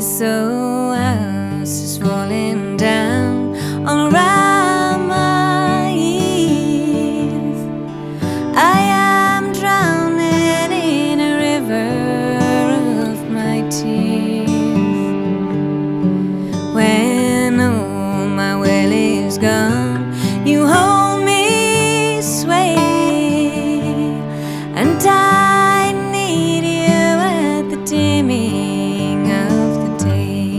So house is falling down all around my ears. I am drowning in a river of my tears. When all my will is gone, you hold me, sway, and I need you at the dimming of the day.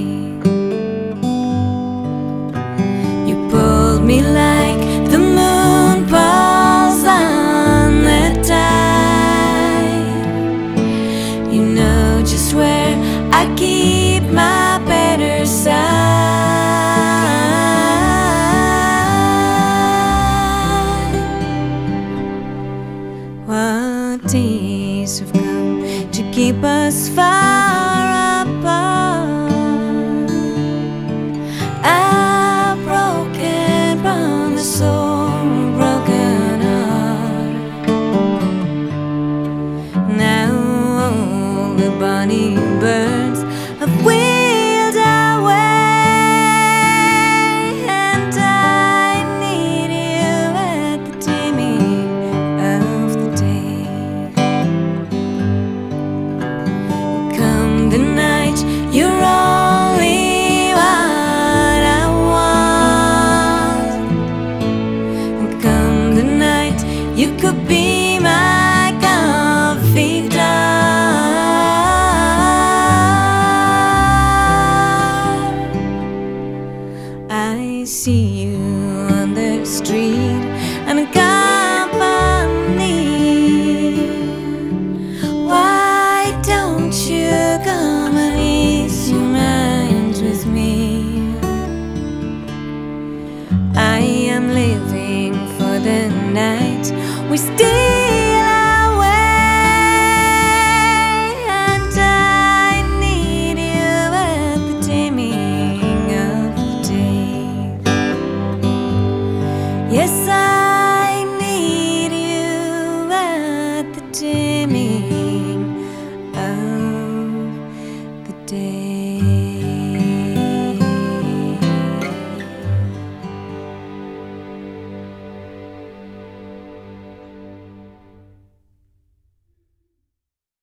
You pulled me like the moon pulls on the tide. You know just where I keep my better side. What days have come to keep us far apart? A broken promise or a broken heart. Now all the bonny birds have wheeled away, and I need you at the dimming of the day. Come the night, you're only what I want. And come the night, you could be my confidant. I see you on the street